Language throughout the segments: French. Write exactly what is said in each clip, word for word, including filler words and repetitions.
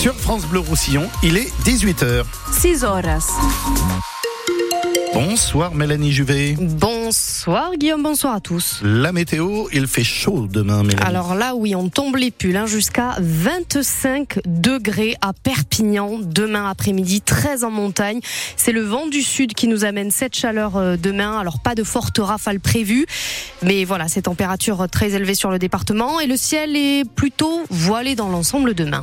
Sur France Bleu Roussillon, il est dix-huit heures. six horas. Bonsoir Mélanie Juvet. Bonsoir Guillaume, bonsoir à tous. La météo, il fait chaud demain Mélanie. Alors là oui, on tombe les pulls hein, jusqu'à vingt-cinq degrés à Perpignan demain après-midi, treize en montagne. C'est le vent du sud qui nous amène cette chaleur euh, demain. Alors pas de fortes rafales prévues, mais voilà, ces températures très élevées sur le département et le ciel est plutôt voilé dans l'ensemble demain.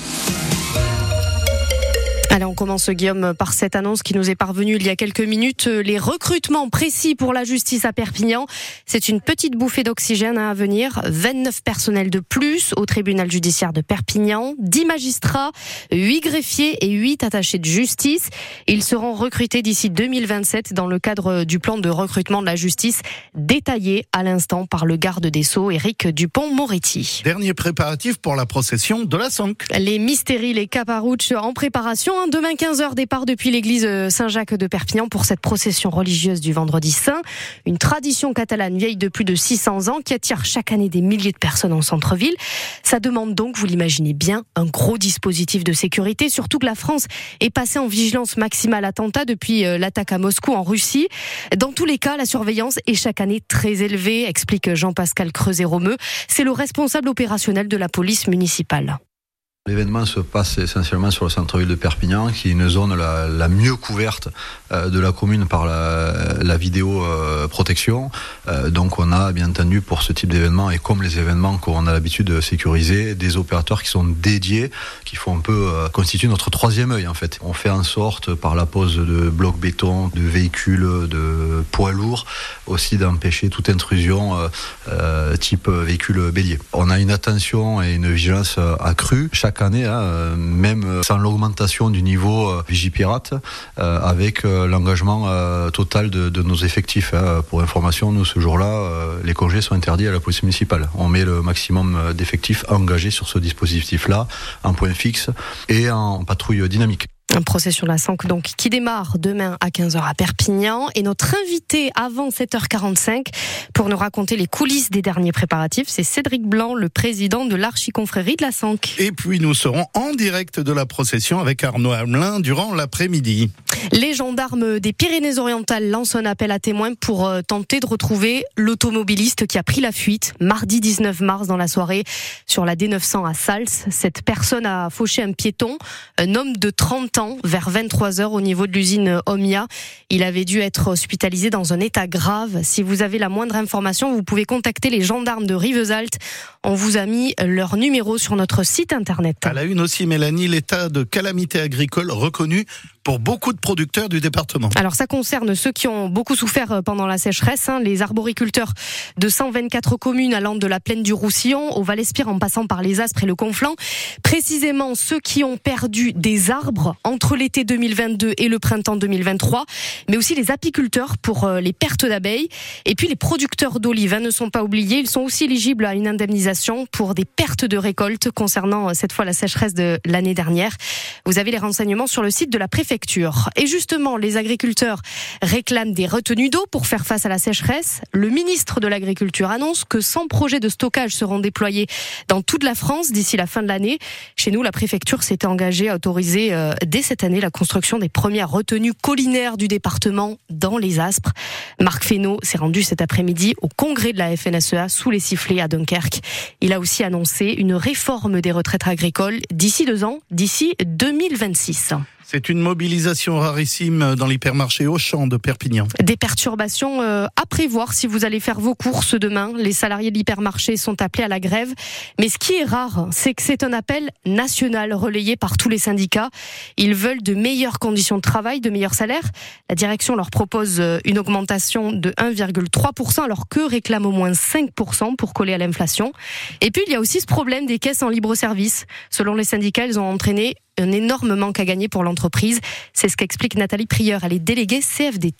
Allez, on commence Guillaume par cette annonce qui nous est parvenue il y a quelques minutes. Les recrutements précis pour la justice à Perpignan. C'est une petite bouffée d'oxygène à venir. vingt-neuf personnels de plus au tribunal judiciaire de Perpignan. dix magistrats, huit greffiers et huit attachés de justice. Ils seront recrutés d'ici deux mille vingt-sept dans le cadre du plan de recrutement de la justice détaillé à l'instant par le garde des Sceaux, Éric Dupond-Moretti. Dernier préparatif pour la procession de la Sanque. Les mystéries, les caparouches en préparation. Demain quinze heures, départ depuis l'église Saint-Jacques de Perpignan pour cette procession religieuse du Vendredi Saint. Une tradition catalane vieille de plus de six cents ans qui attire chaque année des milliers de personnes en centre-ville. Ça demande donc, vous l'imaginez bien, un gros dispositif de sécurité, surtout que la France est passée en vigilance maximale attentat depuis l'attaque à Moscou en Russie. Dans tous les cas, la surveillance est chaque année très élevée, explique Jean-Pascal Creuset-Romeu. C'est le responsable opérationnel de la police municipale. L'événement se passe essentiellement sur le centre-ville de Perpignan, qui est une zone la, la mieux couverte euh, de la commune par la, la vidéo euh, protection. Euh, donc on a bien entendu pour ce type d'événement, et comme les événements qu'on a l'habitude de sécuriser, des opérateurs qui sont dédiés, qui font un peu euh, constituer notre troisième œil en fait. On fait en sorte par la pose de blocs béton, de véhicules, de poids lourds, aussi d'empêcher toute intrusion euh, euh, type véhicule bélier. On a une attention et une vigilance accrue. Chaque année, hein, même sans l'augmentation du niveau euh, Vigipirate, euh, avec euh, l'engagement euh, total de, de nos effectifs. Hein. Pour information, nous, ce jour-là, euh, les congés sont interdits à la police municipale. On met le maximum d'effectifs engagés sur ce dispositif-là, en point fixe et en patrouille dynamique. Un procession de la Sanque donc qui démarre demain à quinze heures à Perpignan, et notre invité avant sept heures quarante-cinq pour nous raconter les coulisses des derniers préparatifs, c'est Cédric Blanc, le président de l'Archiconfrérie de la Sanque. Et puis nous serons en direct de la procession avec Arnaud Hamelin durant l'après-midi. Les gendarmes des Pyrénées-Orientales lancent un appel à témoins pour euh, tenter de retrouver l'automobiliste qui a pris la fuite mardi dix-neuf mars dans la soirée sur la D neuf cents à Sals. Cette personne a fauché un piéton, un homme de trente ans, vers vingt-trois heures au niveau de l'usine Omia. Il avait dû être hospitalisé dans un état grave. Si vous avez la moindre information, vous pouvez contacter les gendarmes de Rivesaltes. On vous a mis leur numéro sur notre site internet. À la une aussi, Mélanie, l'état de calamité agricole reconnu pour beaucoup de producteurs du département. Alors ça concerne ceux qui ont beaucoup souffert pendant la sécheresse, hein, les arboriculteurs de cent vingt-quatre communes allant de la plaine du Roussillon au Val-Espire en passant par les Aspres et le Conflent. Précisément ceux qui ont perdu des arbres entre l'été deux mille vingt-deux et le printemps deux mille vingt-trois, mais aussi les apiculteurs pour les pertes d'abeilles, et puis les producteurs d'olives hein, ne sont pas oubliés, ils sont aussi éligibles à une indemnisation pour des pertes de récolte concernant cette fois la sécheresse de l'année dernière. Vous avez les renseignements sur le site de la préfecture. Et justement, les agriculteurs réclament des retenues d'eau pour faire face à la sécheresse. Le ministre de l'Agriculture annonce que cent projets de stockage seront déployés dans toute la France d'ici la fin de l'année. Chez nous, la préfecture s'était engagée à autoriser euh, dès cette année la construction des premières retenues collinaires du département dans les Aspres. Marc Fesneau s'est rendu cet après-midi au congrès de la F N S E A sous les sifflets à Dunkerque. Il a aussi annoncé une réforme des retraites agricoles d'ici deux ans, d'ici deux mille vingt-six. C'est une mobilisation rarissime dans l'hypermarché Auchan de Perpignan. Des perturbations euh, à prévoir si vous allez faire vos courses demain. Les salariés de l'hypermarché sont appelés à la grève. Mais ce qui est rare, c'est que c'est un appel national relayé par tous les syndicats. Ils veulent de meilleures conditions de travail, de meilleurs salaires. La direction leur propose une augmentation de un virgule trois pour cent alors qu'eux réclament au moins cinq pour cent pour coller à l'inflation. Et puis il y a aussi ce problème des caisses en libre-service. Selon les syndicats, elles ont entraîné un énorme manque à gagner pour l'entreprise. C'est ce qu'explique Nathalie Prieur, elle est déléguée C F D T.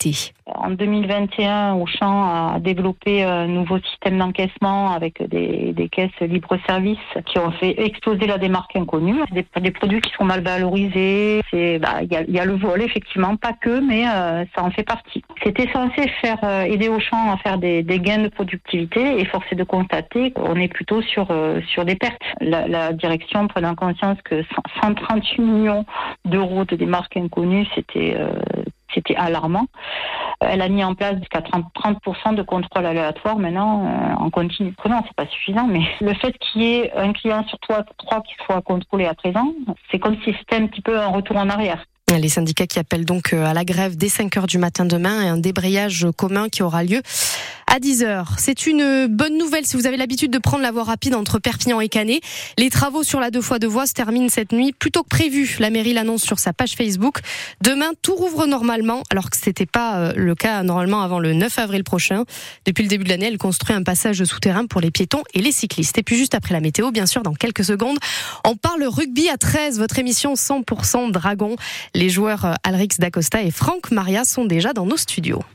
En deux mille vingt et un, Auchan a développé un nouveau système d'encaissement avec des, des caisses libre-service qui ont fait exploser la des marques inconnues, des, des produits qui sont mal valorisés. Il bah, y, a, y a le vol, effectivement, pas que, mais euh, ça en fait partie. C'était censé faire euh, aider Auchan à faire des, des gains de productivité et force est de constater qu'on est plutôt sur, euh, sur des pertes. La, la direction prenant conscience que cent trente-huit millions d'euros de des marques inconnues, c'était... Euh, C'était alarmant. Elle a mis en place jusqu'à trente pour cent de contrôle aléatoire maintenant euh, en continu. Non, c'est pas suffisant, mais le fait qu'il y ait un client sur trois, trois qui soit contrôlé à présent, c'est comme si c'était un petit peu un retour en arrière. Les syndicats qui appellent donc à la grève dès cinq heures du matin demain et un débrayage commun qui aura lieu à dix heures. C'est une bonne nouvelle si vous avez l'habitude de prendre la voie rapide entre Perpignan et Canet. Les travaux sur la deux fois deux voies se terminent cette nuit plus tôt que prévu. La mairie l'annonce sur sa page Facebook. Demain, tout rouvre normalement, alors que c'était pas le cas normalement avant le neuf avril prochain. Depuis le début de l'année, elle construit un passage souterrain pour les piétons et les cyclistes. Et puis juste après la météo, bien sûr, dans quelques secondes, on parle rugby à treize, votre émission cent pour cent Dragon. Les joueurs Alrix Dacosta et Franck Maria sont déjà dans nos studios.